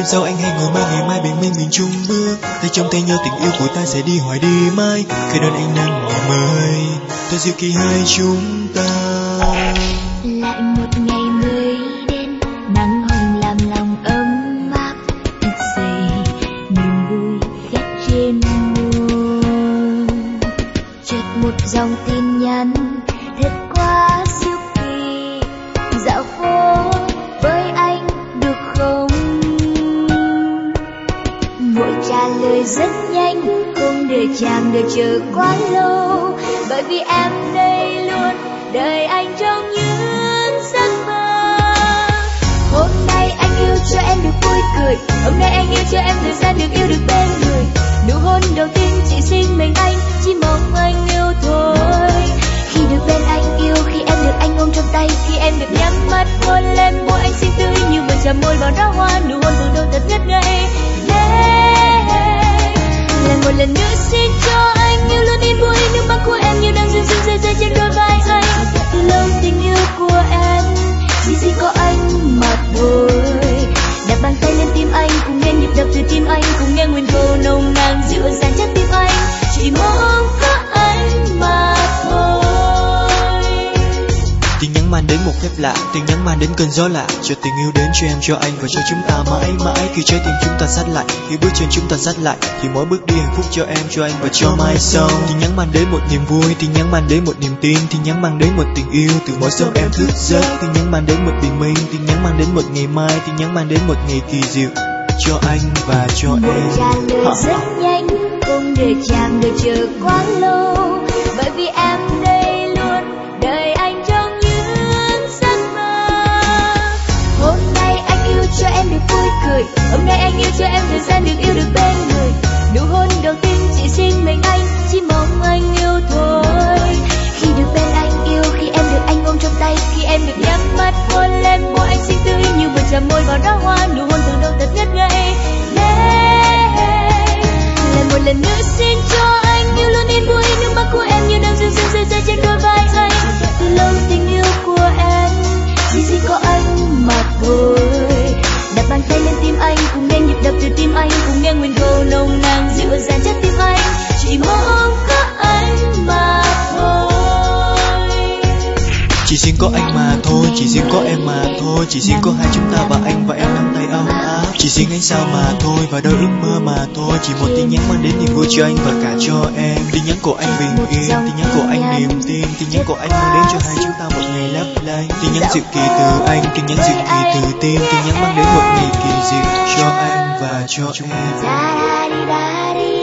Đêm sau anh hay ngồi mơ ngày mai bình minh mình chung bước, tay trong tay nhau tình yêu của ta sẽ đi hoài đi mãi. Khi đón anh nắng màu mới, tôi dịu kỳ hai chúng ta. Lại một ngày mới đến, nắng hồng làm lòng ấm áp, thức dậy niềm vui khép trên môi. Chợt một dòng tin nhắn thật quá siêu kỳ, dạo phố với anh được không? Vội trả lời rất nhanh, không để chàng đợi chờ quá lâu, bởi vì em đây luôn đợi anh trong những giấc mơ. Hôm nay anh yêu cho em được vui cười, hôm nay anh yêu cho em thời gian được yêu được bên người. Nụ hôn đầu tiên chỉ xin mình anh, chỉ mong anh yêu thôi. Khi được bên anh yêu, khi em được anh ôm trong tay, khi em được nhắm mắt hôn lên môi anh xinh tươi như vừa chạm môi vào đóa hoa. Nụ hôn từ đầu thật ngất ngây. Lại một lần nữa xin cho anh yêu luôn niềm vui, nước mắt của em như đang rơi rơi rơi rơi trên đôi vai anh. Từ lâu tình yêu của em chỉ có anh mà thôi. Đặt bàn tay lên tim anh, cùng nghe nhịp đập từ tim anh, cùng nghe nguyên câu nồng nàn dịu dàng chất tim anh. Chỉ mong có anh mà thôi. Tin nhắn mang đến một phép lạ, tin nhắn mang đến cơn gió lạ, cho tình yêu đến cho em cho anh và cho chúng ta mãi mãi. Khi trái tim chúng ta sát lại, khi bước chân chúng ta sát lại, thì mỗi bước đi hạnh phúc cho em cho anh và cho mai sau. Tin nhắn mang đến một niềm vui, tin nhắn mang đến một niềm tin, tin nhắn mang đến một tình yêu từ mỗi sớm em thức giấc. Tin nhắn mang đến một bình minh, tin nhắn mang đến một ngày mai, tin nhắn mang đến một ngày kỳ diệu cho anh và cho em. Trả lời rất nhanh, không để chàng đợi chờ quá lâu, bởi vì em đây luôn đợi anh trong những giấc mơ. Hôm nay anh yêu cho em được vui cười, hôm nay anh yêu cho em thời gian được yêu được bên người. Nụ hôn đầu tiên chỉ xin mình anh, chỉ mong anh yêu thôi. Khi được bên anh yêu, khi em được anh ôm trong tay, khi em được nhắm mắt hôn lên môi anh xinh tươi như vừa chạm môi vào đóa hoa. Nụ hôn từ đầu thật ngất ngây. Lại một lần nữa xin cho anh yêu luôn niềm vui, nước mắt của em như đang rơi rơi rơi rơi trên đôi vai anh. Từ lâu tình yêu của em chỉ có anh mà thôi. Đặt bàn tay lên tim anh, cùng nghe nhịp đập từ tim anh, cùng nghe nguyên câu nồng nàn dịu dàng chất tim anh. Chỉ mong có anh mà thôi. Chỉ xin có anh mà thôi, chỉ xin có em mà thôi, chỉ xin có hai chúng ta và anh và em nắm tay ấm áp. Chỉ xin ánh sao mà thôi và đôi ước mơ mà thôi, chỉ một tin nhắn mang đến niềm vui cho anh và cả cho em. Tin nhắn của anh bình yên, tin nhắn của anh niềm tin, tin nhắn của anh mang đến cho hai chúng ta một ngày lấp lánh. Tin nhắn dịu kỳ từ anh, tin nhắn dịu kỳ từ tim, tin nhắn mang đến một ngày kỳ diệu cho anh và cho em.